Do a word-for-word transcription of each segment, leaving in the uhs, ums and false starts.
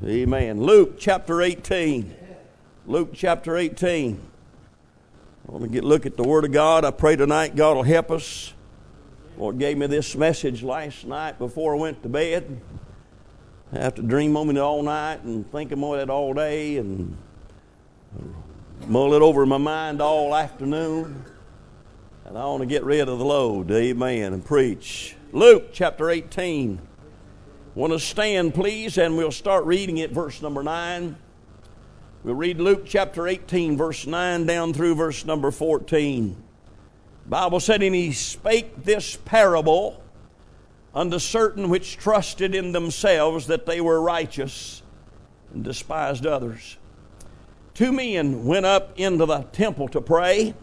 Amen. Luke chapter eighteen. Luke chapter eighteen. I want to get look at the Word of God. I pray tonight God will help us. Lord gave me this message last night before I went to bed. I have to dream on it all night and think about it all day and mull it over in my mind all afternoon. And I want to get rid of the load. Amen. And preach. Luke chapter eighteen. Want to stand, please, and we'll start reading at verse number nine. We'll read Luke chapter eighteen, verse nine, down through verse number fourteen. The Bible said, "And he spake this parable unto certain which trusted in themselves that they were righteous, and despised others. Two men went up into the temple to pray,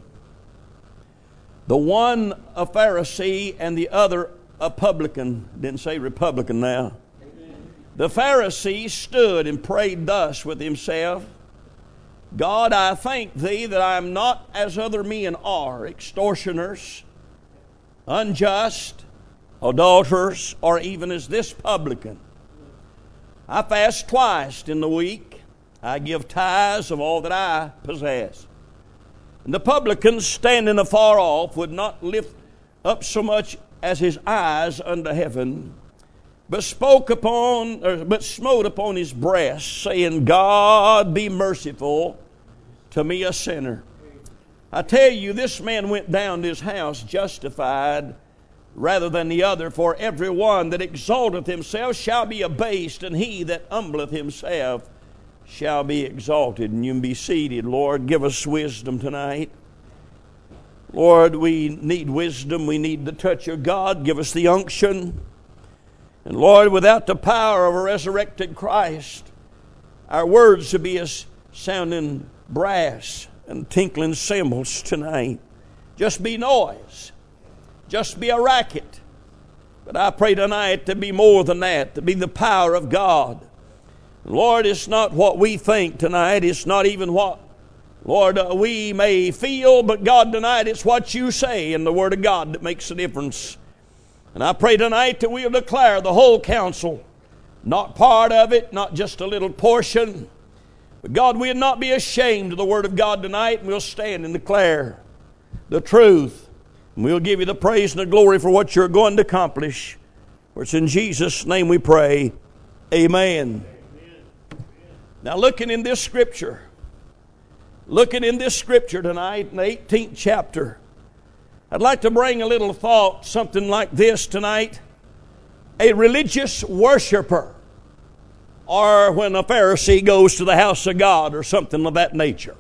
the one a Pharisee and the other a publican." Didn't say Republican now. Amen. "The Pharisee stood and prayed thus with himself, God, I thank thee that I am not as other men are, extortioners, unjust, adulterers, or even as this publican. I fast twice in the week. I give tithes of all that I possess. And the publican, standing afar off, would not lift up so much as his eyes unto heaven, but spoke upon, or, but smote upon his breast, saying, God, be merciful to me, a sinner. I tell you, this man went down to his house justified rather than the other. For every one that exalteth himself shall be abased, and he that humbleth himself shall be exalted." And you can be seated. Lord, give us wisdom tonight. Lord, we need wisdom. We need the touch of God. Give us the unction. And Lord, without the power of a resurrected Christ, our words should be as sounding brass and tinkling cymbals tonight. Just be noise. Just be a racket. But I pray tonight to be more than that, to be the power of God. Lord, it's not what we think tonight. It's not even what, Lord, uh, we may feel. But God, tonight it's what you say in the Word of God that makes a difference. And I pray tonight that we'll declare the whole counsel, not part of it, not just a little portion. But God, we'll not be ashamed of the Word of God tonight, and we'll stand and declare the truth. And we'll give you the praise and the glory for what you're going to accomplish. For it's in Jesus' name we pray. Amen. Now, looking in this scripture, looking in this scripture tonight, in the eighteenth chapter, I'd like to bring a little thought, something like this tonight. A religious worshiper, or when a Pharisee goes to the house of God, or something of that nature.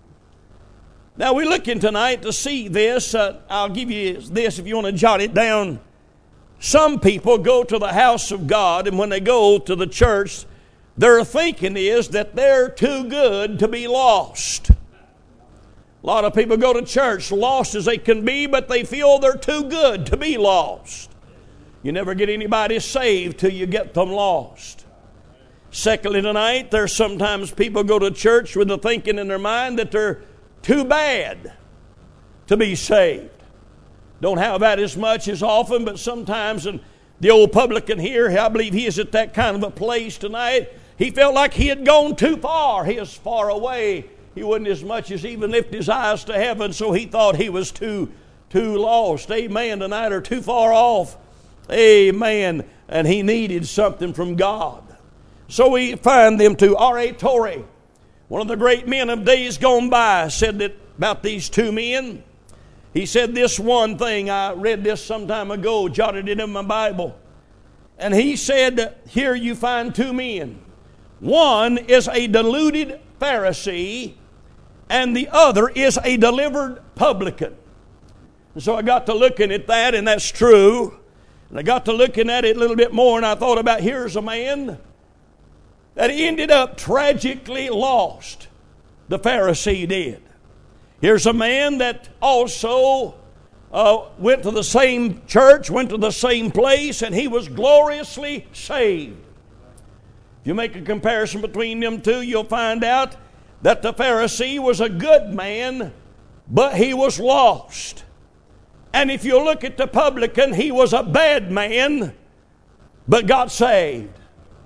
Now, we're looking tonight to see this. Uh, I'll give you this if you want to jot it down. Some people go to the house of God, and when they go to the church, their thinking is that they're too good to be lost. A lot of people go to church lost as they can be, but they feel they're too good to be lost. You never get anybody saved till you get them lost. Secondly, tonight, there's sometimes people go to church with the thinking in their mind that they're too bad to be saved. Don't have that as much as often, but sometimes, and the old publican here, I believe he is at that kind of a place tonight. He felt like he had gone too far. He is far away. He wouldn't as much as even lift his eyes to heaven, so he thought he was too, too lost. Amen. Tonight, or too far off. Amen. And he needed something from God. So we find them to R A Torrey, one of the great men of days gone by, said that about these two men. He said this one thing. I read this some time ago, jotted it in my Bible. And he said, here you find two men. One is a deluded Pharisee, and the other is a delivered publican. And so I got to looking at that, and that's true. And I got to looking at it a little bit more, and I thought about, here's a man that ended up tragically lost. The Pharisee did. Here's a man that also uh, went to the same church, went to the same place, and he was gloriously saved. If you make a comparison between them two, you'll find out that the Pharisee was a good man, but he was lost. And if you look at the publican, he was a bad man, but got saved.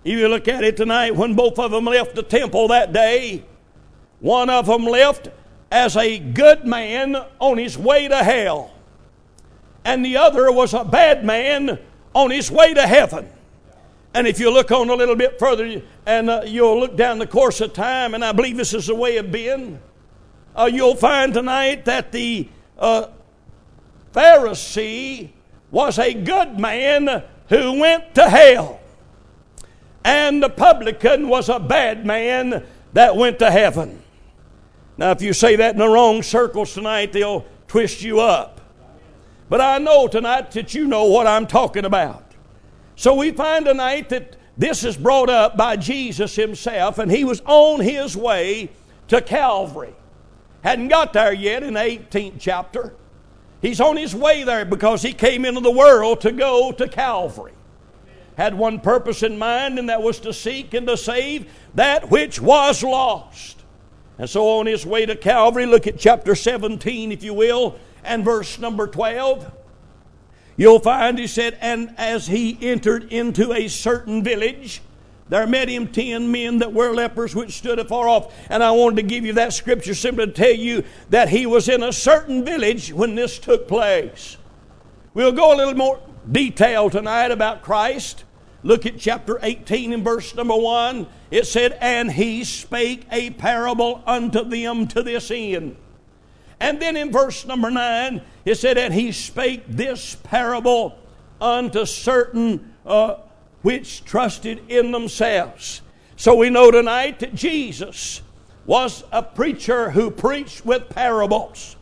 If you look at it tonight, when both of them left the temple that day, one of them left as a good man on his way to hell, and the other was a bad man on his way to heaven. And if you look on a little bit further, and uh, you'll look down the course of time, and I believe this is the way it been, uh, you'll find tonight that the uh, Pharisee was a good man who went to hell, and the publican was a bad man that went to heaven. Now, if you say that in the wrong circles tonight, they'll twist you up. But I know tonight that you know what I'm talking about. So we find tonight that this is brought up by Jesus himself, and he was on his way to Calvary. Hadn't got there yet in the eighteenth chapter. He's on his way there because he came into the world to go to Calvary. Had one purpose in mind, and that was to seek and to save that which was lost. And so on his way to Calvary, look at chapter seventeen, if you will, and verse number twelve. You'll find, he said, and as he entered into a certain village, there met him ten men that were lepers, which stood afar off. And I wanted to give you that scripture simply to tell you that he was in a certain village when this took place. We'll go a little more detail tonight about Christ. Look at chapter eighteen and verse number one. It said, and he spake a parable unto them to this end. And then in verse number nine, it said, and he spake this parable unto certain uh, which trusted in themselves. So we know tonight that Jesus was a preacher who preached with parables.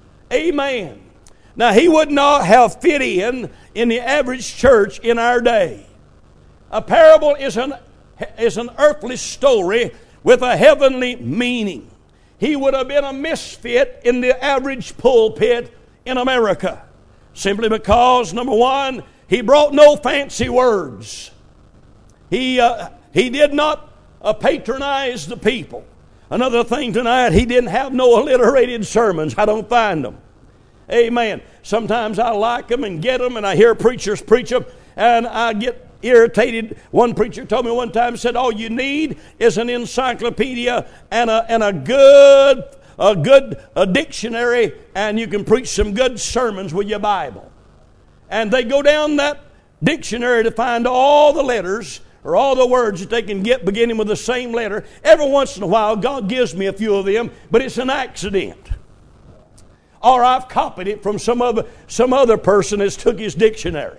Amen. Now, he would not have fit in in the average church in our day. A parable is an, is an earthly story with a heavenly meaning. He would have been a misfit in the average pulpit in America. Simply because, number one, he brought no fancy words. He, uh, he did not uh, patronize the people. Another thing tonight, he didn't have no alliterated sermons. I don't find them. Amen. Sometimes I like them and get them, and I hear preachers preach them, and I get irritated. One preacher told me one time, said, all you need is an encyclopedia and a, and a good, a good a dictionary, and you can preach some good sermons with your Bible. And they go down that dictionary to find all the letters or all the words that they can get beginning with the same letter. Every once in a while, God gives me a few of them, but it's an accident. Or I've copied it from some other, some other person that's took his dictionary.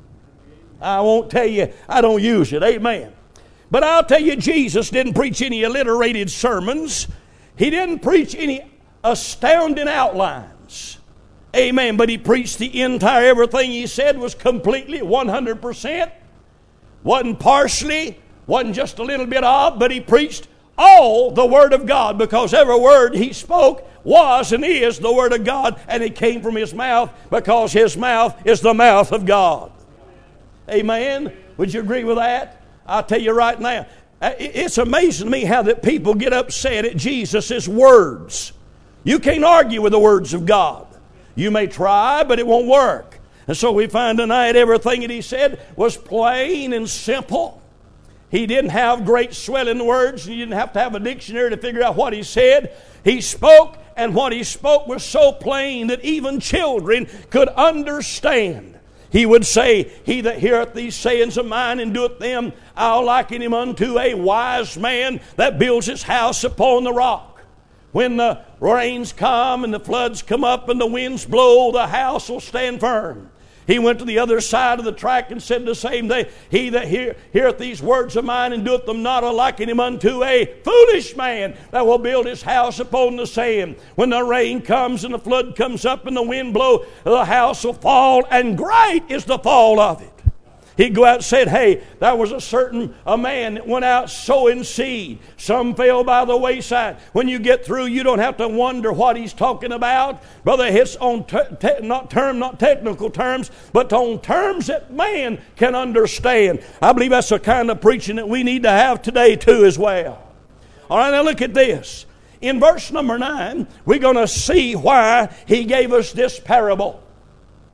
I won't tell you, I don't use it. Amen. But I'll tell you, Jesus didn't preach any alliterated sermons. He didn't preach any astounding outlines. Amen. But he preached the entire, everything he said was completely one hundred percent. Wasn't partially, wasn't just a little bit of, but he preached all the Word of God, because every word he spoke was and is the Word of God, and it came from his mouth because his mouth is the mouth of God. Amen. Would you agree with that? I'll tell you right now, it's amazing to me how that people get upset at Jesus' words. You can't argue with the words of God. You may try, but it won't work. And so we find tonight everything that he said was plain and simple. He didn't have great swelling words, and you didn't have to have a dictionary to figure out what he said. He spoke, and what he spoke was so plain that even children could understand. He would say, he that heareth these sayings of mine and doeth them, I'll liken him unto a wise man that builds his house upon the rock. When the rains come and the floods come up and the winds blow, the house will stand firm. He went to the other side of the track and said the same thing. He that hear, heareth these words of mine and doeth them not, I liken him unto a foolish man that will build his house upon the sand. When the rain comes and the flood comes up and the wind blow, the house will fall, and great is the fall of it. He'd go out and said, hey, there was a certain a man that went out sowing seed. Some fell by the wayside. When you get through, you don't have to wonder what he's talking about. Brother, it's on te- te- not term, not technical terms, but on terms that man can understand. I believe that's the kind of preaching that we need to have today too as well. All right, now look at this. In verse number nine, we're going to see why he gave us this parable.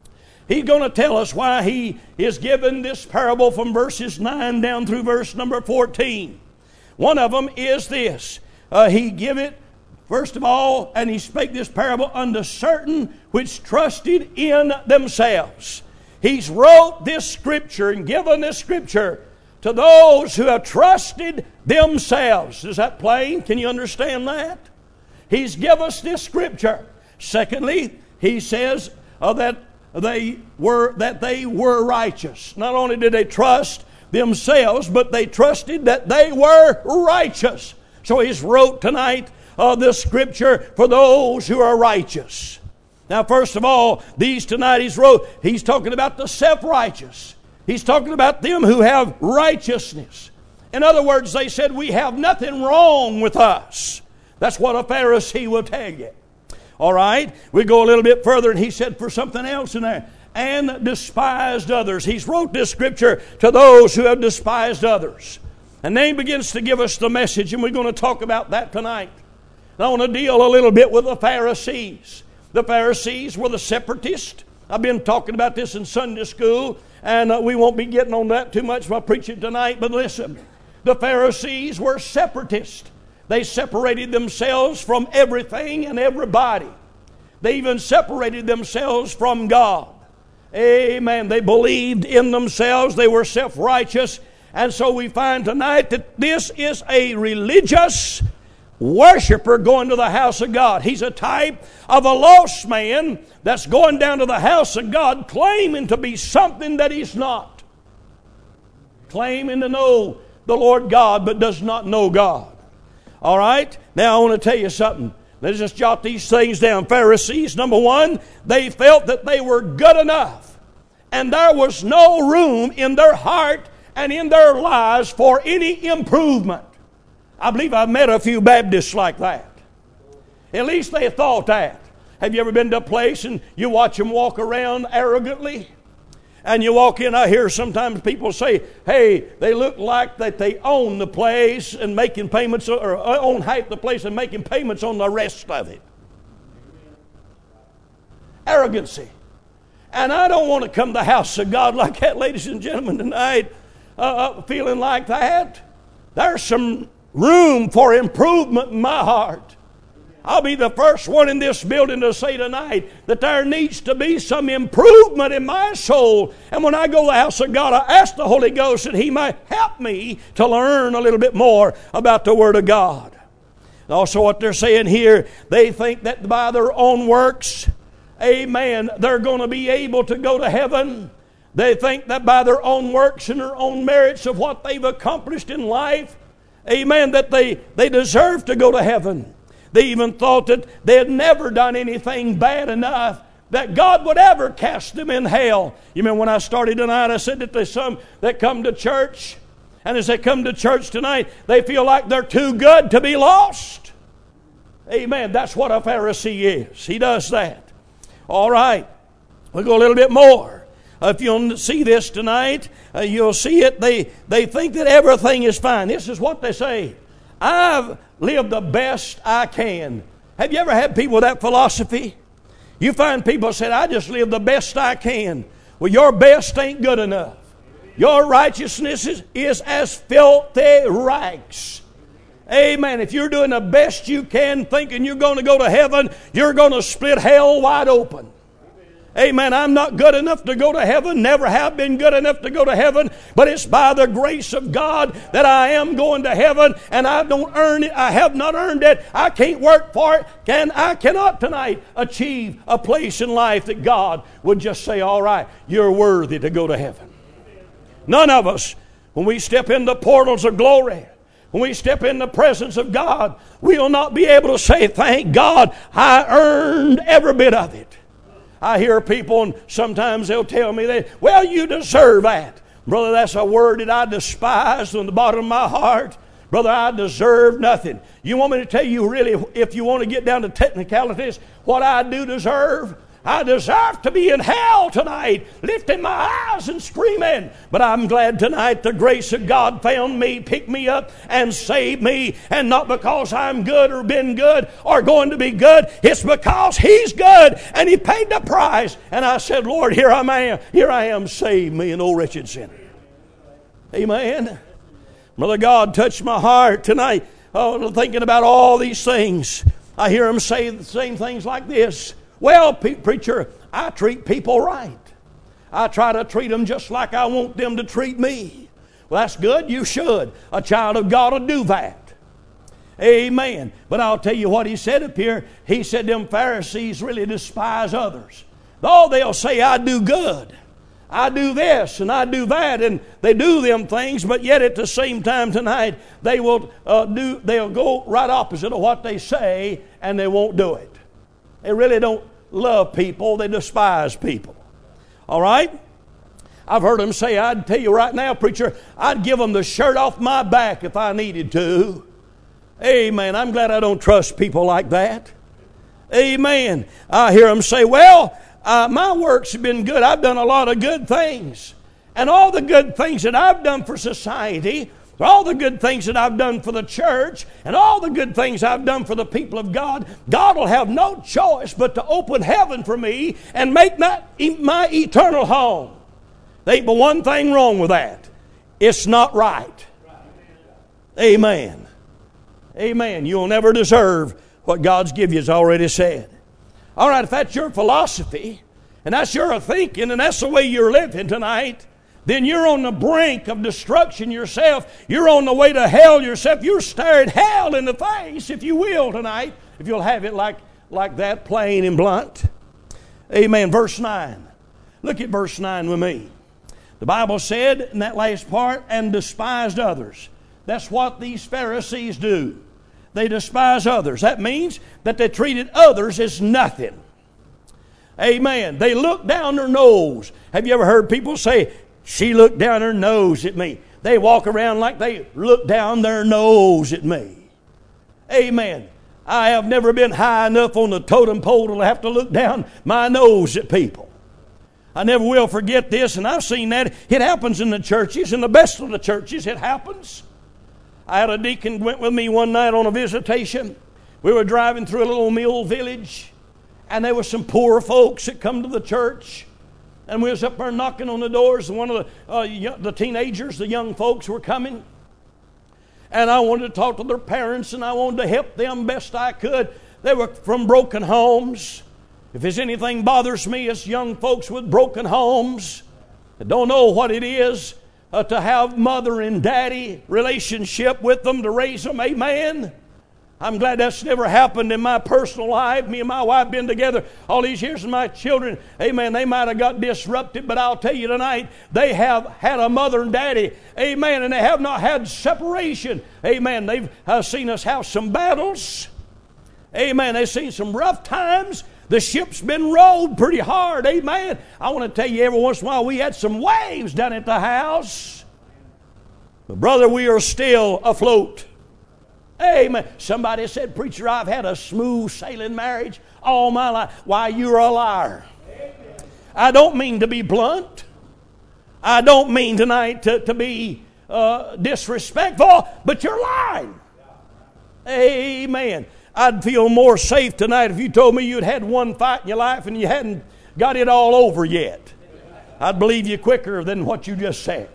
He's going to tell us why he is given this parable from verses nine down through verse number fourteen. One of them is this. Uh, he give it, first of all, and he spake this parable unto certain which trusted in themselves. He's wrote this scripture and given this scripture to those who have trusted themselves. Is that plain? Can you understand that? He's given us this scripture. Secondly, he says uh, that they were that they were righteous. Not only did they trust themselves, but they trusted that they were righteous. So he's wrote tonight uh, this scripture for those who are righteous. Now, first of all, these tonight he's wrote, he's talking about the self-righteous. He's talking about them who have righteousness. In other words, they said, we have nothing wrong with us. That's what a Pharisee will tell you. All right, we go a little bit further, and he said for something else in there, and despised others. He's wrote this scripture to those who have despised others. And then he begins to give us the message, and we're going to talk about that tonight. And I want to deal a little bit with the Pharisees. The Pharisees were the separatists. I've been talking about this in Sunday school, and uh, we won't be getting on that too much while preaching tonight. But listen, the Pharisees were separatists. They separated themselves from everything and everybody. They even separated themselves from God. Amen. They believed in themselves. They were self-righteous. And so we find tonight that this is a religious worshiper going to the house of God. He's a type of a lost man that's going down to the house of God claiming to be something that he's not. Claiming to know the Lord God but does not know God. All right? Now I want to tell you something. Let's just jot these things down. Pharisees, number one, they felt that they were good enough. And there was no room in their heart and in their lives for any improvement. I believe I've met a few Baptists like that. At least they thought that. Have you ever been to a place and you watch them walk around arrogantly? And you walk in, I hear sometimes people say, hey, they look like that they own the place and making payments, or own half the place and making payments on the rest of it. Arrogancy. And I don't want to come to the house of God like that, ladies and gentlemen, tonight, uh, uh, feeling like that. There's some room for improvement in my heart. I'll be the first one in this building to say tonight that there needs to be some improvement in my soul. And when I go to the house of God, I ask the Holy Ghost that He might help me to learn a little bit more about the Word of God. And also what they're saying here, they think that by their own works, amen, they're going to be able to go to heaven. They think that by their own works and their own merits of what they've accomplished in life, amen, that they, they deserve to go to heaven. They even thought that they had never done anything bad enough that God would ever cast them in hell. You remember when I started tonight, I said that there's some that come to church, and as they come to church tonight, they feel like they're too good to be lost. Amen. That's what a Pharisee is. He does that. All right. We'll go a little bit more. Uh, if you'll see this tonight, uh, you'll see it. They, they think that everything is fine. This is what they say. I've lived the best I can. Have you ever had people with that philosophy? You find people that said, I just live the best I can. Well, your best ain't good enough. Your righteousness is, is as filthy rags. Amen. If you're doing the best you can, thinking you're going to go to heaven, you're going to split hell wide open. Amen. I'm not good enough to go to heaven. Never have been good enough to go to heaven. But it's by the grace of God that I am going to heaven. And I don't earn it. I have not earned it. I can't work for it. And I cannot tonight achieve a place in life that God would just say, all right, you're worthy to go to heaven. None of us, when we step in the portals of glory, when we step in the presence of God, we'll not be able to say, thank God, I earned every bit of it. I hear people, and sometimes they'll tell me, that, well, you deserve that. Brother, that's a word that I despise from the bottom of my heart. Brother, I deserve nothing. You want me to tell you really, if you want to get down to technicalities, what I do deserve? I deserve to be in hell tonight, lifting my eyes and screaming. But I'm glad tonight the grace of God found me, picked me up, and saved me. And not because I'm good or been good or going to be good. It's because He's good and He paid the price. And I said, Lord, here I am. Here I am. Save me, an old wretched sinner. Amen. Brother, God touched my heart tonight. Oh, thinking about all these things. I hear them say the same things like this. Well, pe- preacher, I treat people right. I try to treat them just like I want them to treat me. Well, that's good. You should. A child of God will do that. Amen. But I'll tell you what He said up here. He said them Pharisees really despise others. Oh, they'll say, I do good. I do this and I do that, and they do them things, but yet at the same time tonight, they will uh, do. They'll go right opposite of what they say, and they won't do it. They really don't love people. They despise people. All right? I've heard them say, I'd tell you right now, preacher, I'd give them the shirt off my back if I needed to. Amen. I'm glad I don't trust people like that. Amen. I hear them say, well, uh, my works have been good. I've done a lot of good things. And all the good things that I've done for society, all the good things that I've done for the church, and all the good things I've done for the people of God, God will have no choice but to open heaven for me and make that my eternal home. There ain't but one thing wrong with that. It's not right. Amen. Amen. You'll never deserve what God's given you, as already said. All right, if that's your philosophy, and that's your thinking, and that's the way you're living tonight, then you're on the brink of destruction yourself. You're on the way to hell yourself. You're staring hell in the face, if you will, tonight, if you'll have it like, like that, plain and blunt. Amen. Verse nine. Look at verse nine with me. The Bible said in that last part, and despised others. That's what these Pharisees do. They despise others. That means that they treated others as nothing. Amen. They look down their nose. Have you ever heard people say, she looked down her nose at me? They walk around like they look down their nose at me. Amen. I have never been high enough on the totem pole to have to look down my nose at people. I never will forget this, and I've seen that. It happens in the churches, in the best of the churches it happens. I had a deacon went with me one night on a visitation. We were driving through a little mill village, and there were some poor folks that come to the church. And we was up there knocking on the doors. One of the, uh, the teenagers, the young folks were coming. And I wanted to talk to their parents, and I wanted to help them best I could. They were from broken homes. If there's anything bothers me, it's young folks with broken homes that don't know what it is uh, to have mother and daddy relationship with them to raise them. Amen. I'm glad that's never happened in my personal life. Me and my wife been together all these years, and my children, amen, they might have got disrupted, but I'll tell you tonight, they have had a mother and daddy, amen, and they have not had separation. Amen. They've uh, seen us have some battles. Amen. They've seen some rough times. The ship's been rowed pretty hard. Amen. I want to tell you, every once in a while we had some waves down at the house. But brother, we are still afloat. Amen. Somebody said, preacher, I've had a smooth sailing marriage all my life. Why, you're a liar. Amen. I don't mean to be blunt. I don't mean tonight to, to be uh, disrespectful, but you're lying. Amen. I'd feel more safe tonight if you told me you'd had one fight in your life and you hadn't got it all over yet. I'd believe you quicker than what you just said.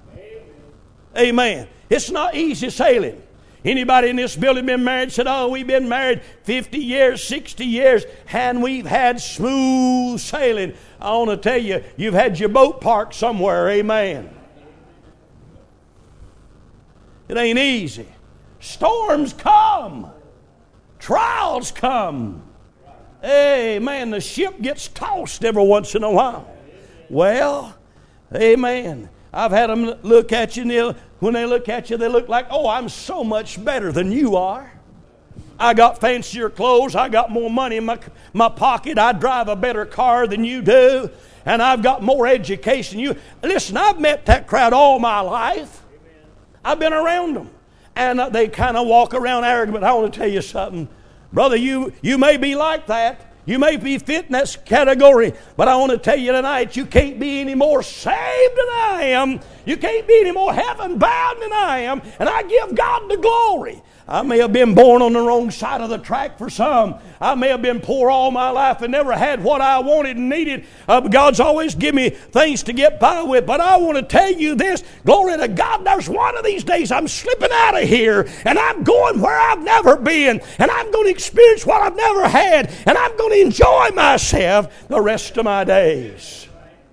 Amen. It's not easy sailing. Anybody in this building been married said, oh, we've been married fifty years, sixty years, and we've had smooth sailing. I want to tell you, you've had your boat parked somewhere. Amen. It ain't easy. Storms come. Trials come. Amen. The ship gets tossed every once in a while. Well, amen. I've had them look at you, and they'll, when they look at you, they look like, oh, I'm so much better than you are. I got fancier clothes. I got more money in my, my pocket. I drive a better car than you do. And I've got more education than you. Listen, I've met that crowd all my life. I've been around them. And uh, they kind of walk around arrogant. But I want to tell you something. Brother, you, you may be like that. You may be fit in that category, but I want to tell you tonight, you can't be any more saved than I am. You can't be any more heaven-bound than I am, and I give God the glory. I may have been born on the wrong side of the track for some. I may have been poor all my life and never had what I wanted and needed. Uh, God's always given me things to get by with. But I want to tell you this, glory to God, there's one of these days I'm slipping out of here and I'm going where I've never been, and I'm going to experience what I've never had, and I'm going to enjoy myself the rest of my days.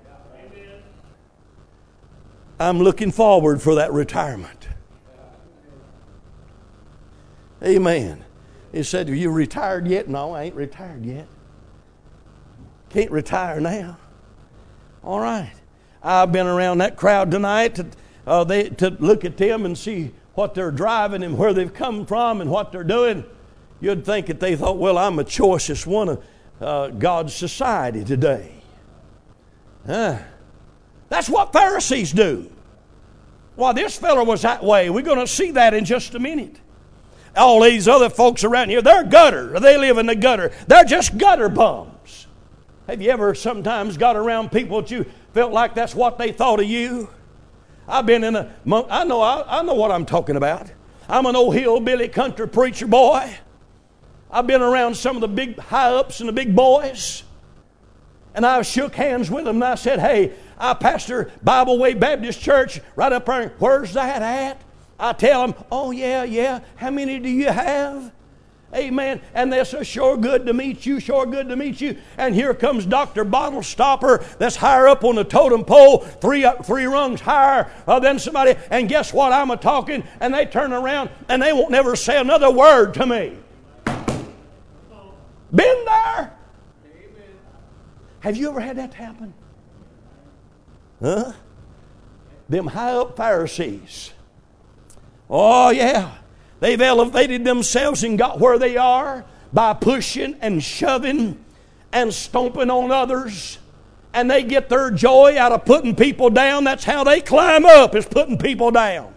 I'm looking forward for that retirement. Amen. He said, "Are you retired yet?" No, I ain't retired yet. Can't retire now. All right. I've been around that crowd tonight to, uh, they, to look at them and see what they're driving and where they've come from and what they're doing. You'd think that they thought, well, I'm the choicest one of uh, God's society today. Huh? That's what Pharisees do. Well, this fellow was that way. We're going to see that in just a minute. All these other folks around here, they're gutter. They live in the gutter. They're just gutter bums. Have you ever sometimes got around people that you felt like that's what they thought of you? I've been in a, I know, I, I know what I'm talking about. I'm an old hillbilly country preacher boy. I've been around some of the big high-ups and the big boys. And I shook hands with them and I said, hey, I pastor Bible Way Baptist Church right up there. Where's that at? I tell them, oh, yeah, yeah. How many do you have? Amen. And they say, sure good to meet you, sure good to meet you. And here comes Doctor Bottle Stopper that's higher up on the totem pole, three uh, three rungs higher uh, than somebody. And guess what? I'm a-talking, and they turn around, and they won't never say another word to me. Been there? Amen. Have you ever had that happen? Huh? Them high-up Pharisees. Oh, yeah. They've elevated themselves and got where they are by pushing and shoving and stomping on others. And they get their joy out of putting people down. That's how they climb up, is putting people down.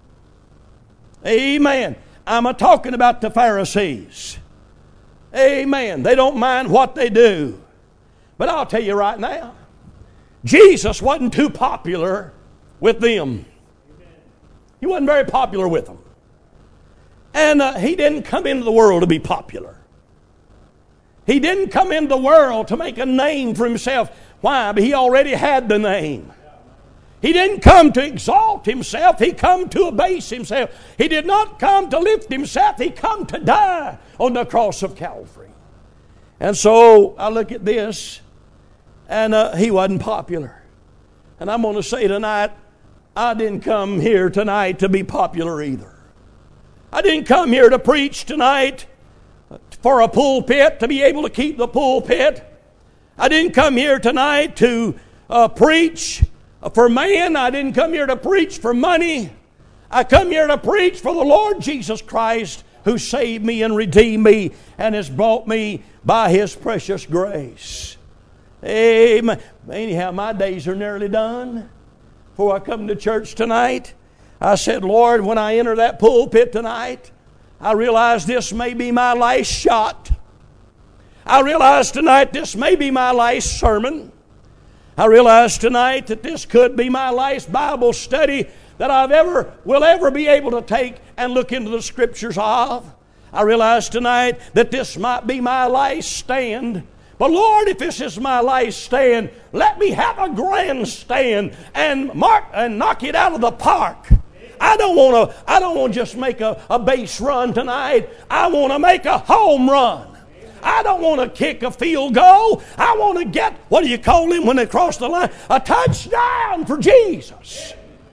Amen. I'm a-talking about the Pharisees. Amen. They don't mind what they do. But I'll tell you right now, Jesus wasn't too popular with them. He wasn't very popular with them. And uh, He didn't come into the world to be popular. He didn't come into the world to make a name for Himself. Why? But He already had the name. He didn't come to exalt Himself. He come to abase Himself. He did not come to lift Himself. He come to die on the cross of Calvary. And so I look at this, and uh, He wasn't popular. And I'm going to say tonight, I didn't come here tonight to be popular either. I didn't come here to preach tonight for a pulpit, to be able to keep the pulpit. I didn't come here tonight to uh, preach for man. I didn't come here to preach for money. I come here to preach for the Lord Jesus Christ, who saved me and redeemed me and has brought me by His precious grace. Amen. Anyhow, my days are nearly done. Before I come to church tonight, I said, Lord, when I enter that pulpit tonight, I realize this may be my last shot. I realize tonight this may be my last sermon. I realize tonight that this could be my last Bible study that I've ever will ever be able to take and look into the Scriptures of. I realize tonight that this might be my last stand. But Lord, if this is my last stand, let me have a grand stand and mark and knock it out of the park. I don't want to. I don't want to just make a, a base run tonight. I want to make a home run. I don't want to kick a field goal. I want to get, what do you call them when they cross the line? A touchdown for Jesus.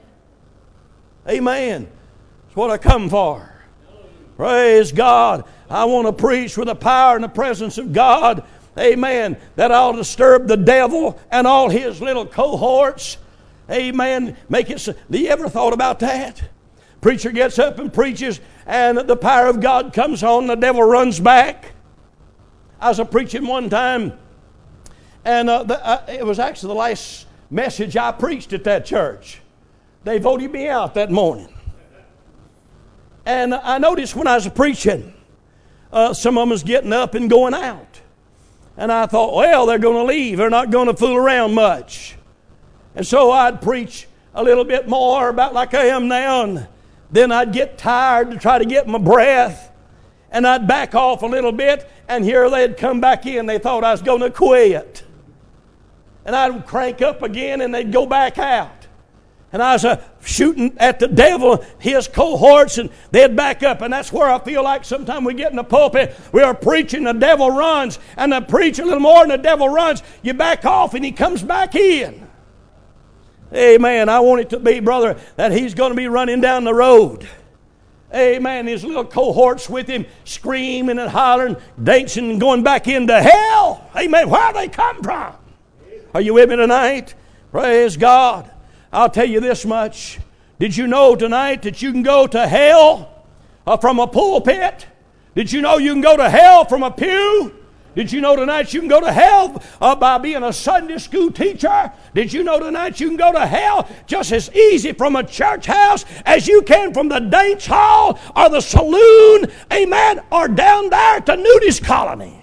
Amen. That's what I come for. Praise God. I want to preach with the power and the presence of God. Amen. That ought to disturb the devil and all his little cohorts. Amen. Make it. So, have you ever thought about that? Preacher gets up and preaches, and the power of God comes on. The devil runs back. I was a preaching one time, and uh, the, uh, it was actually the last message I preached at that church. They voted me out that morning, and I noticed when I was preaching, uh, some of them was getting up and going out. And I thought, well, they're going to leave. They're not going to fool around much. And so I'd preach a little bit more, about like I am now, and then I'd get tired to try to get my breath, and I'd back off a little bit, and here they'd come back in. They thought I was going to quit. And I'd crank up again, and they'd go back out. And I was uh, shooting at the devil, his cohorts, and they'd back up. And that's where I feel like sometimes we get in the pulpit, we are preaching, the devil runs, and I preach a little more, and the devil runs. You back off, and he comes back in. Amen. I want it to be, brother, that he's going to be running down the road. Amen. His little cohorts with him, screaming and hollering, dancing, and going back into hell. Amen. Where they come from? Are you with me tonight? Praise God. I'll tell you this much. Did you know tonight that you can go to hell uh, from a pulpit? Did you know you can go to hell from a pew? Did you know tonight you can go to hell uh, by being a Sunday school teacher? Did you know tonight you can go to hell just as easy from a church house as you can from the dance hall or the saloon, amen, or down there at the nudist colony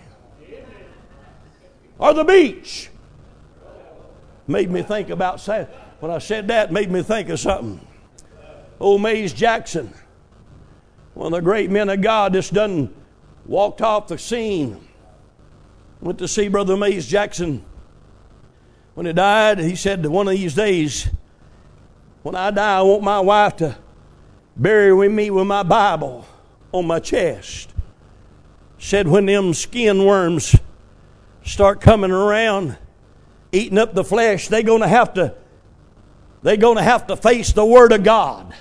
or the beach? Made me think about saying, when I said that, made me think of something. Old Mays Jackson, one of the great men of God, just done walked off the scene. Went to see Brother Mays Jackson. When he died, he said that one of these days, when I die, I want my wife to bury with me with my Bible on my chest. Said when them skin worms start coming around, eating up the flesh, they're going to have to they're going to have to face the Word of God.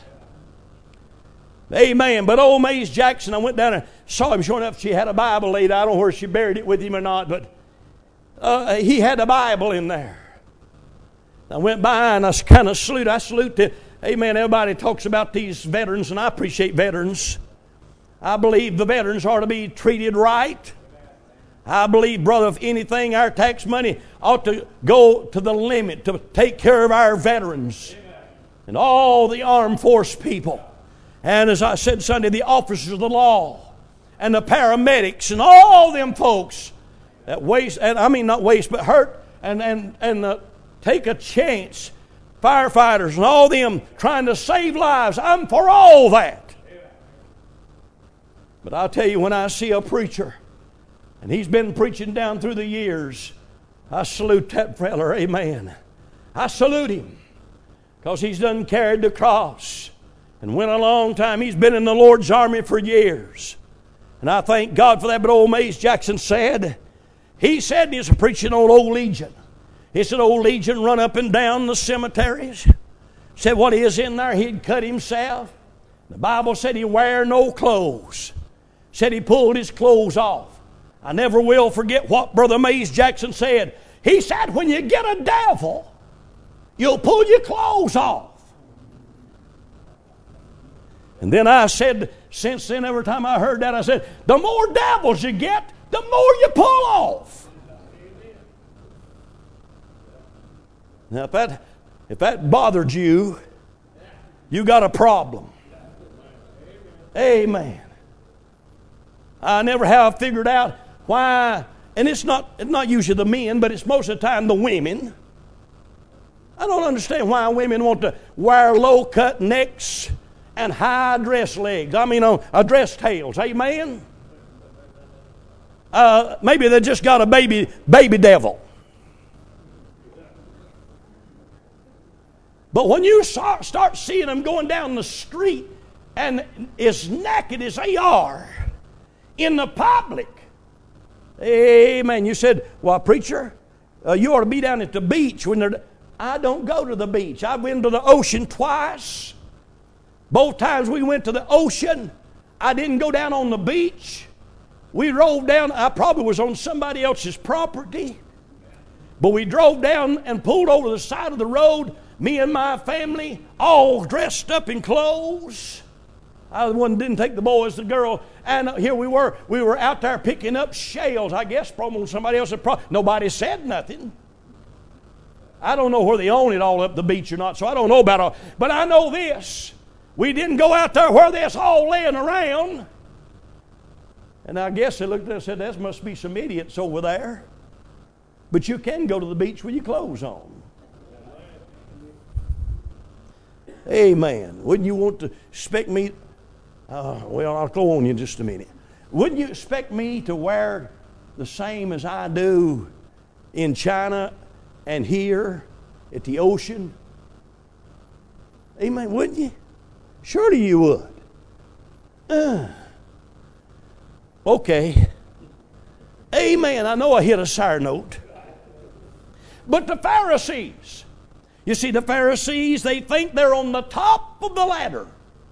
Amen. But old Mays Jackson, I went down and saw him. Sure enough, she had a Bible laid. I don't know where she buried it with him or not, but uh, he had a Bible in there. I went by and I kind of salute. I salute to, amen, everybody talks about these veterans, and I appreciate veterans. I believe the veterans are to be treated right. I believe, brother, if anything, our tax money ought to go to the limit to take care of our veterans and all the armed force people. And as I said Sunday, the officers of the law and the paramedics and all them folks that waste, and I mean not waste, but hurt and, and, and uh, take a chance. Firefighters and all them trying to save lives. I'm for all that. But I'll tell you, when I see a preacher, and he's been preaching down through the years, I salute that feller, amen. I salute him because he's done carried the cross and went a long time. He's been in the Lord's army for years. And I thank God for that. But old Mays Jackson said, he said, he's preaching on Old Legion. He said, Old Legion run up and down the cemeteries. Said what he is in there, he'd cut himself. The Bible said he wear no clothes. Said he pulled his clothes off. I never will forget what Brother Mays Jackson said. He said, when you get a devil, you'll pull your clothes off. And then I said, since then, every time I heard that, I said, the more devils you get, the more you pull off. Now, if that, if that bothered you, you got a problem. Amen. I never have figured out why, and it's not, it's not usually the men, but it's most of the time the women. I don't understand why women want to wear low-cut necks and high dress legs. I mean, on uh, dress tails. Amen? Uh, maybe they just got a baby, baby devil. But when you start, start seeing them going down the street and as naked as they are in the public, amen. You said, well, preacher, uh, you ought to be down at the beach when they're... I don't go to the beach. I've been to the ocean twice. Both times we went to the ocean, I didn't go down on the beach. We drove down. I probably was on somebody else's property. But we drove down and pulled over the side of the road, me and my family, all dressed up in clothes. I was the one that didn't take the boys, the girl. And here we were. We were out there picking up shells, I guess, probably on somebody else's property. Nobody said nothing. I don't know where they own it all up the beach or not, so I don't know about all. But I know this. We didn't go out there where this all laying around. And I guess they looked at us and said, there must be some idiots over there. But you can go to the beach with your clothes on. Amen. Wouldn't you want to expect me... Uh, well, I'll go on you in just a minute. Wouldn't you expect me to wear the same as I do in China and here at the ocean? Amen. Wouldn't you? Surely you would. Uh, okay. Amen. I know I hit a sour note. But the Pharisees, you see, the Pharisees, they think they're on the top of the ladder.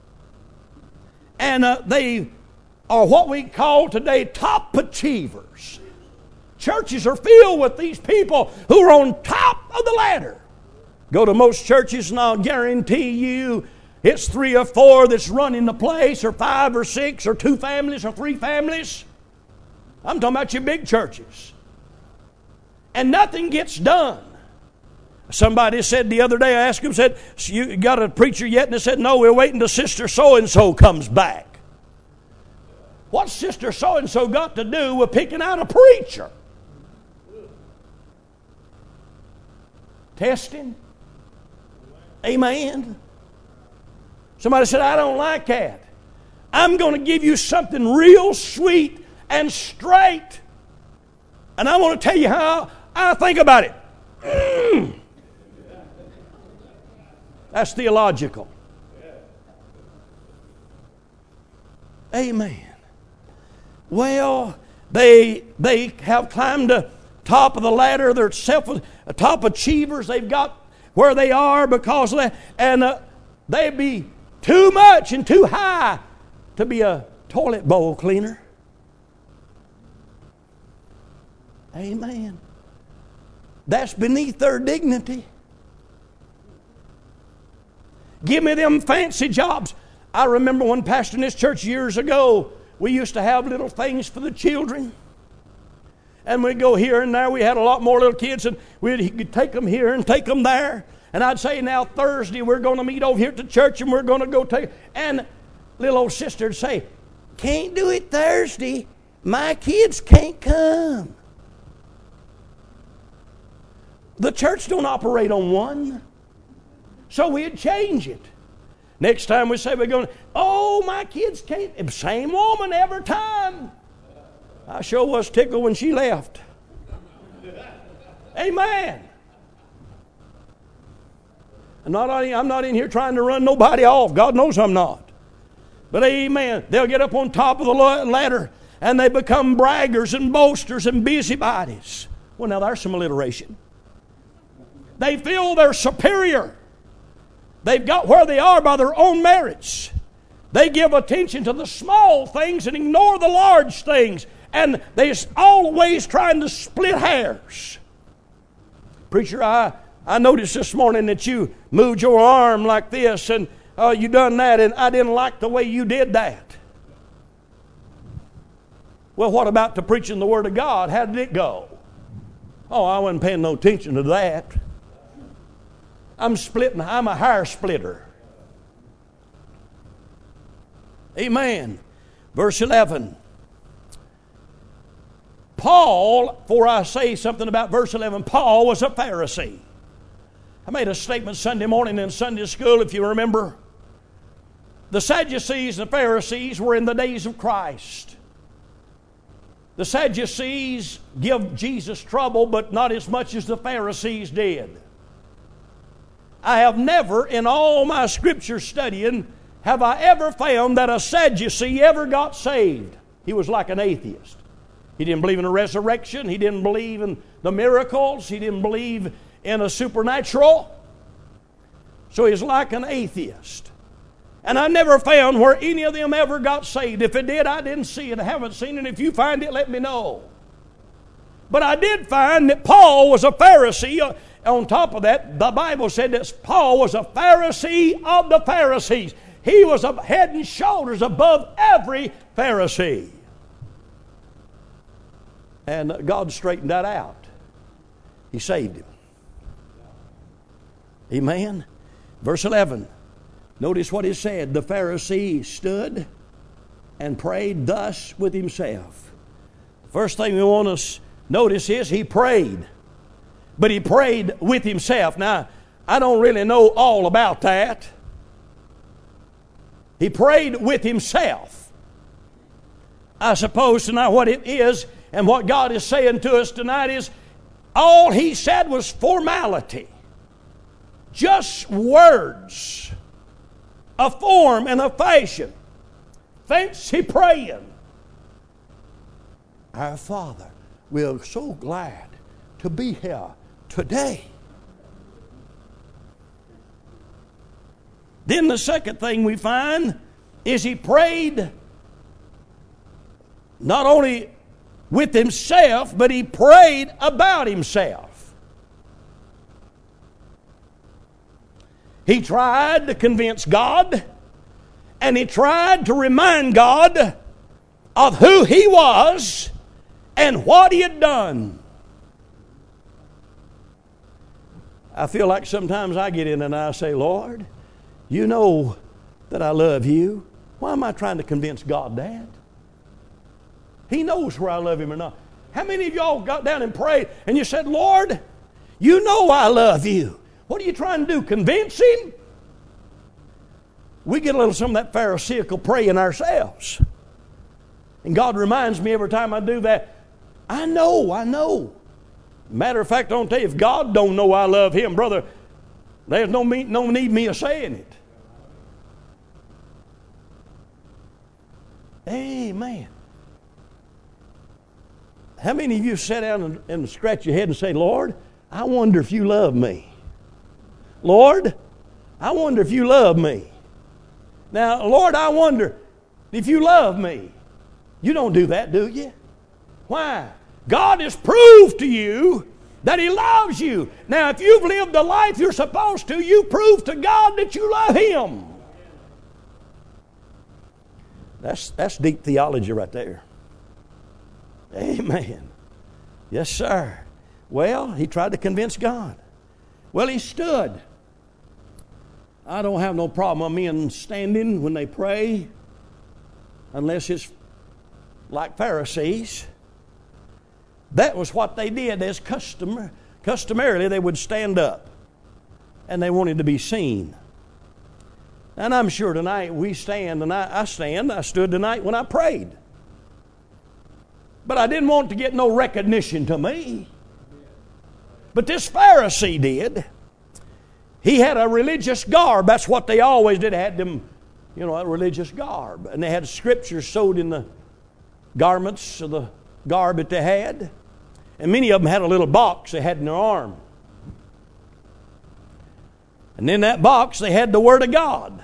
And uh, they are what we call today top achievers. Churches are filled with these people who are on top of the ladder. Go to most churches and I'll guarantee you it's three or four that's running the place, or five or six, or two families, or three families. I'm talking about your big churches. And nothing gets done. Somebody said the other day, I asked him, said, you got a preacher yet? And they said, no, we're waiting till Sister so-and-so comes back. What's Sister so-and-so got to do with picking out a preacher? Testing? Amen. Somebody said, I don't like that. I'm going to give you something real sweet and straight. And I want to tell you how I think about it. Mm. That's theological. Amen. Well, they they have climbed the top of the ladder. They're self top achievers. They've got where they are because of that, and uh, they be too much and too high to be a toilet bowl cleaner. Amen. That's beneath their dignity. Give me them fancy jobs. I remember when pastoring this church years ago, we used to have little things for the children. And we'd go here and there. We had a lot more little kids, and we'd take them here and take them there. And I'd say, now Thursday we're going to meet over here at the church and we're going to go take... And little old sister would say, can't do it Thursday. My kids can't come. The church don't operate on one. So we'd change it. Next time we say we're going, oh, my kids can't. Same woman every time. I sure was tickled when she left. Amen. I'm not, I'm not in here trying to run nobody off. God knows I'm not. But amen. They'll get up on top of the ladder and they become braggers and boasters and busybodies. Well, now there's some alliteration. They feel they're superior. They've got where they are by their own merits. They give attention to the small things and ignore the large things. And they're always trying to split hairs. Preacher, I, I noticed this morning that you moved your arm like this and uh, you done that, and I didn't like the way you did that. Well, what about the preaching the Word of God? How did it go? Oh, I wasn't paying no attention to that. I'm splitting. I'm a hair splitter. Amen. Verse eleven. Paul, before I say something about verse eleven, Paul was a Pharisee. I made a statement Sunday morning in Sunday school, if you remember. The Sadducees and the Pharisees were in the days of Christ. The Sadducees give Jesus trouble, but not as much as the Pharisees did. I have never, in all my scripture studying, have I ever found that a Sadducee ever got saved. He was like an atheist. He didn't believe in a resurrection. He didn't believe in the miracles. He didn't believe in a supernatural. So he's like an atheist. And I never found where any of them ever got saved. If it did, I didn't see it. I haven't seen it. If you find it, let me know. But I did find that Paul was a Pharisee. On top of that, the Bible said that Paul was a Pharisee of the Pharisees. He was a head and shoulders above every Pharisee. And God straightened that out. He saved him. Amen. Verse eleven. Notice what it said. The Pharisee stood and prayed thus with himself. The first thing we want to notice is he prayed. but he prayed with himself. Now, I don't really know all about that. He prayed with himself. I suppose tonight what it is and what God is saying to us tonight is all he said was formality. Just words. A form and a fashion. Fancy praying. Our Father, we are so glad to be here today. Then the second thing we find is he prayed not only with himself, but he prayed about himself. He tried to convince God, and he tried to remind God of who he was and what he had done. I feel like sometimes I get in and I say, Lord, you know that I love you. Why am I trying to convince God that? He knows where I love him or not. How many of y'all got down and prayed and you said, Lord, you know I love you. What are you trying to do? Convince him? We get a little some of that Pharisaical praying ourselves. And God reminds me every time I do that, I know, I know. Matter of fact, I don't tell you, if God don't know I love him, brother, there's no, me, no need me of saying it. Amen. How many of you sit down and, and scratch your head and say, Lord, I wonder if you love me? Lord, I wonder if you love me. Now, Lord, I wonder if you love me. You don't do that, do you? Why? God has proved to you that he loves you. Now, if you've lived the life you're supposed to, you prove to God that you love him. That's, that's deep theology right there. Amen. Yes, sir. Well, he tried to convince God. Well, he stood. I don't have no problem with men standing when they pray, unless it's like Pharisees. That was what they did. As custom, customarily, they would stand up, and they wanted to be seen. And I'm sure tonight we stand, and I, I stand. I stood tonight when I prayed. But I didn't want to get no recognition to me. But this Pharisee did. He had a religious garb. That's what they always did. They had them, you know, a religious garb. And they had scriptures sewed in the garments of the garb that they had. And many of them had a little box they had in their arm. And in that box they had the Word of God.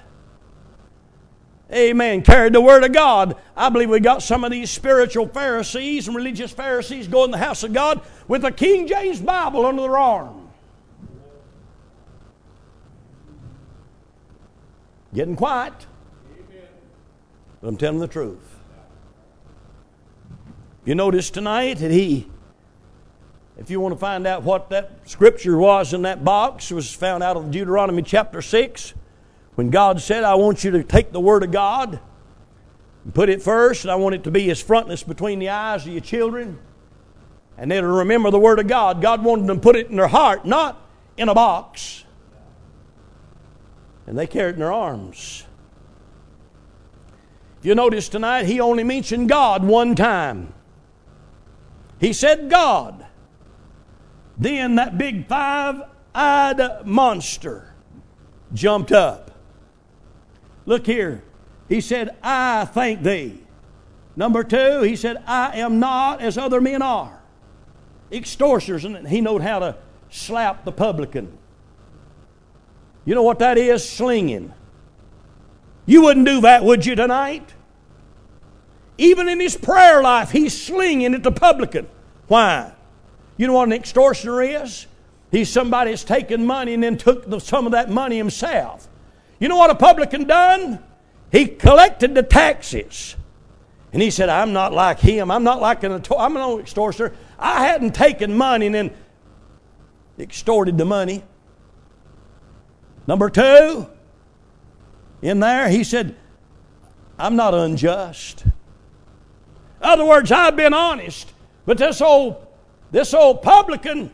Amen. Carried the Word of God. I believe we got some of these spiritual Pharisees and religious Pharisees go in the house of God with a King James Bible under their arm. Getting quiet. But I'm telling the truth. You notice tonight that he, if you want to find out what that scripture was in that box, it was found out of Deuteronomy chapter six. When God said, I want you to take the Word of God and put it first, and I want it to be as frontless between the eyes of your children. And they'll remember the Word of God. God wanted them to put it in their heart, not in a box. And they carried it in their arms. If you notice tonight, he only mentioned God one time. He said God. Then that big five-eyed monster jumped up. Look here. He said, I thank thee. Number two, he said, I am not as other men are. Extortioners, and he knew how to slap the publican. You know what that is? Slinging. You wouldn't do that, would you, tonight? Even in his prayer life, he's slinging at the publican. Why? You know what an extortioner is? He's somebody that's taken money and then took the, some of that money himself. You know what a publican done? He collected the taxes. And he said, I'm not like him. I'm not like an I'm an extortioner. I hadn't taken money and then extorted the money. Number two, in there, he said, I'm not unjust. In other words, I've been honest. But this old, this old publican,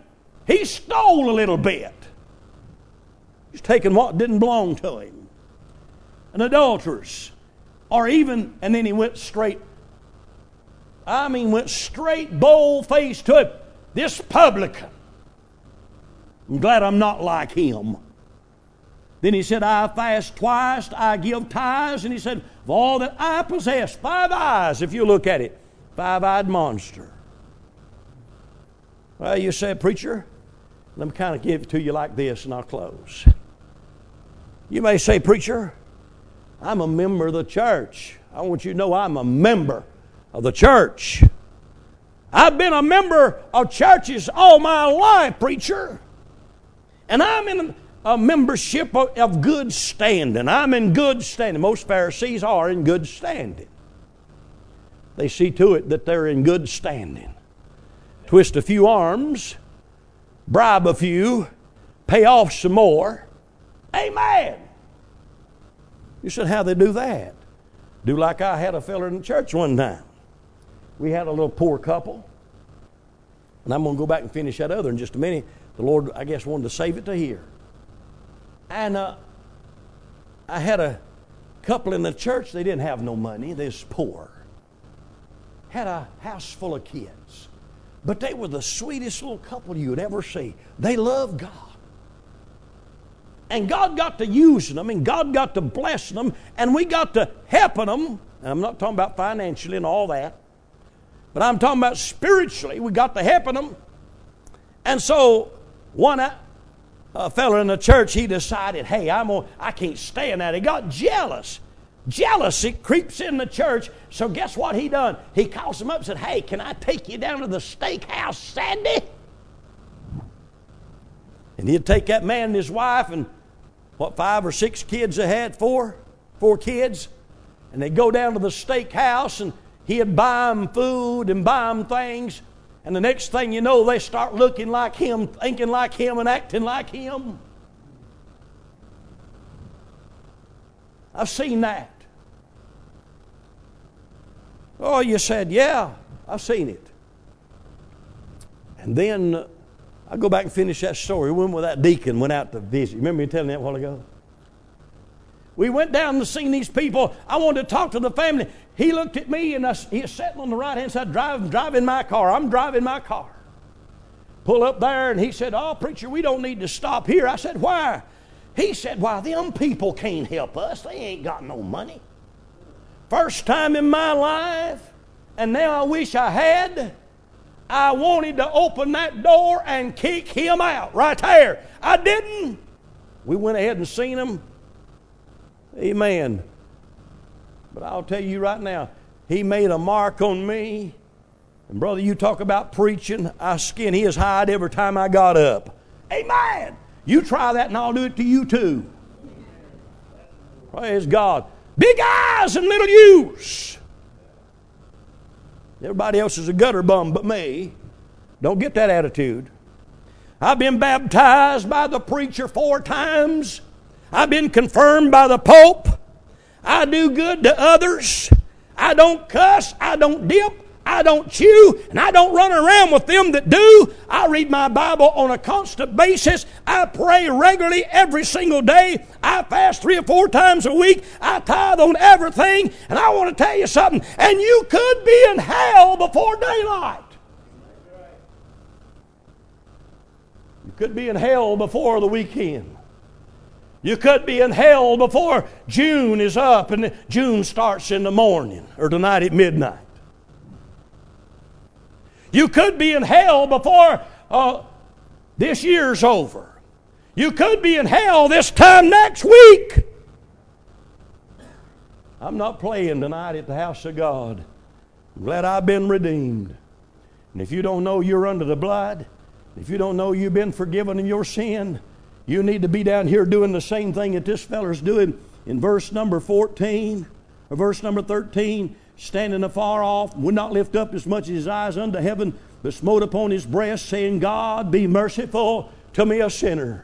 He stole a little bit. He's taken what didn't belong to him. And adulterers. Or even, and then he went straight, I mean went straight bold-faced to it. This publican. I'm glad I'm not like him. Then he said, I fast twice, I give tithes. And he said, of all that I possess, five eyes, if you look at it, five-eyed monster. Well, you say, preacher, let me kind of give it to you like this and I'll close. You may say, preacher, I'm a member of the church. I want you to know I'm a member of the church. I've been a member of churches all my life, preacher. And I'm in a membership of, of good standing. I'm in good standing. Most Pharisees are in good standing. They see to it that they're in good standing. Twist a few arms, bribe a few, pay off some more. Amen. You said, how they do that? Do like I had a fella in the church one time. We had a little poor couple. And I'm going to go back and finish that other in just a minute. The Lord, I guess, wanted to save it to here. And uh, I had a couple in the church. They didn't have no money. They was poor. Had a house full of kids. But they were the sweetest little couple you would ever see. They loved God. And God got to using them, and God got to blessing them, and we got to helping them. And I'm not talking about financially and all that, but I'm talking about spiritually. We got to helping them. And so one a fella in the church, he decided, hey, I'm gonna, I can't stand that. He got jealous. Jealousy creeps in the church. So guess what he done? He calls him up and said, hey, can I take you down to the steakhouse Sunday? And he'd take that man and his wife and what, five or six kids they had? Four? Four kids. And they'd go down to the steakhouse and he'd buy them food and buy them things. And the next thing you know, they start looking like him, thinking like him, and acting like him. I've seen that. Oh, you said, yeah, I've seen it. And then uh, I'll go back and finish that story. We went with that deacon, went out to visit. Remember me telling that a while ago? We went down to see these people. I wanted to talk to the family. He looked at me, and I, he was sitting on the right-hand side, driving, driving my car. I'm driving my car. Pull up there, and he said, oh, preacher, we don't need to stop here. I said, why? He said, why, them people can't help us. They ain't got no money. First time in my life, and now I wish I had, I wanted to open that door and kick him out right there. I didn't. We went ahead and seen him. Amen. But I'll tell you right now, he made a mark on me. And brother, you talk about preaching, I skinned his hide every time I got up. Amen. You try that and I'll do it to you too. Praise God. Big eyes and little U's. Everybody else is a gutter bum but me. Don't get that attitude. I've been baptized by the preacher four times. I've been confirmed by the Pope. I do good to others. I don't cuss. I don't dip. I don't chew. And I don't run around with them that do. I read my Bible on a constant basis. I pray regularly every single day. I fast three or four times a week. I tithe on everything. And I want to tell you something. And you could be in hell before daylight. You could be in hell before the weekend. You could be in hell before June is up and June starts in the morning or tonight at midnight. You could be in hell before uh, this year's over. You could be in hell this time next week. I'm not playing tonight at the house of God. I'm glad I've been redeemed. And if you don't know you're under the blood, if you don't know you've been forgiven of your sin, you need to be down here doing the same thing that this feller's doing in verse number fourteen or verse number thirteen. Standing afar off, would not lift up as much as his eyes unto heaven, but smote upon his breast, saying, God, be merciful to me, a sinner.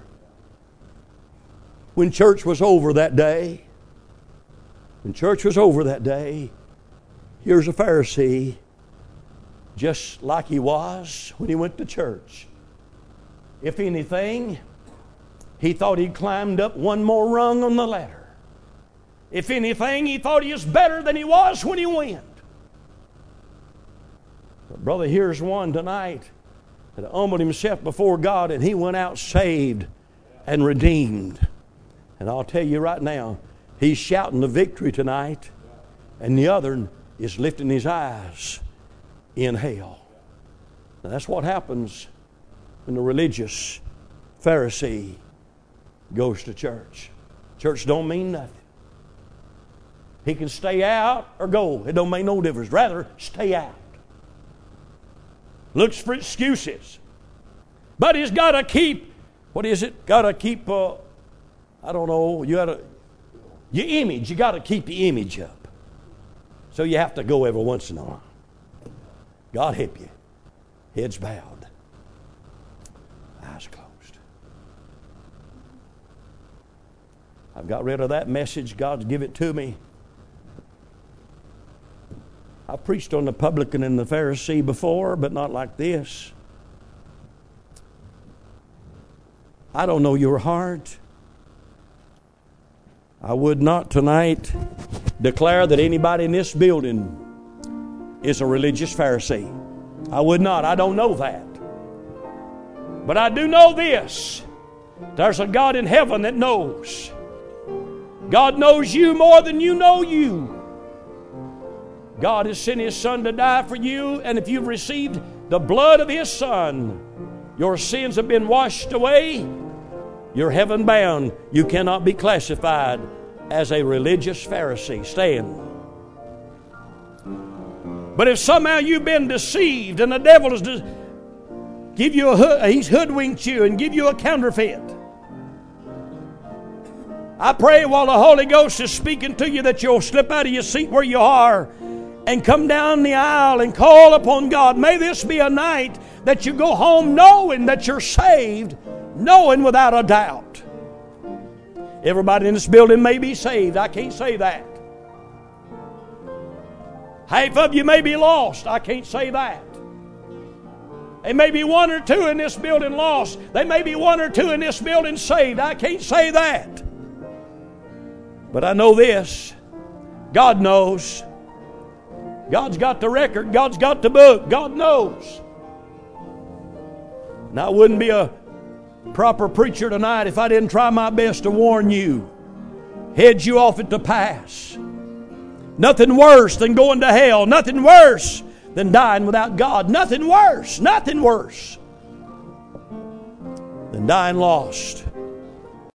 When church was over that day, when church was over that day, here's a Pharisee, just like he was when he went to church. If anything, he thought he'd climbed up one more rung on the ladder. If anything, he thought he was better than he was when he went. But brother, here's one tonight that humbled himself before God, and he went out saved and redeemed. And I'll tell you right now, he's shouting the victory tonight, and the other is lifting his eyes in hell. Now that's what happens when the religious Pharisee goes to church. Church don't mean nothing. He can stay out or go. It don't make no difference. Rather, stay out. Looks for excuses. But he's got to keep, what is it? Got to keep, uh, I don't know, you got to, your image, you got to keep the image up. So you have to go every once in a while. God help you. Heads bowed. Eyes closed. I've got rid of that message. God's give it to me. I preached on the publican and the Pharisee before, but not like this. I don't know your heart. I would not tonight declare that anybody in this building is a religious Pharisee. I would not. I don't know that. But I do know this. There's a God in heaven that knows. God knows you more than you know you. God has sent His Son to die for you, and if you've received the blood of His Son, your sins have been washed away. You're heaven bound. You cannot be classified as a religious Pharisee. Stand. But if somehow you've been deceived and the devil has de- give you a hood, he's hoodwinked you and give you a counterfeit, I pray while the Holy Ghost is speaking to you that you'll slip out of your seat where you are and come down the aisle and call upon God. May this be a night that you go home knowing that you're saved, knowing without a doubt. Everybody in this building may be saved. I can't say that. Half of you may be lost. I can't say that. There may be one or two in this building lost. There may be one or two in this building saved. I can't say that. But I know this. God knows. God's got the record. God's got the book. God knows. And I wouldn't be a proper preacher tonight if I didn't try my best to warn you. Head you off at the pass. Nothing worse than going to hell. Nothing worse than dying without God. Nothing worse. Nothing worse than dying lost.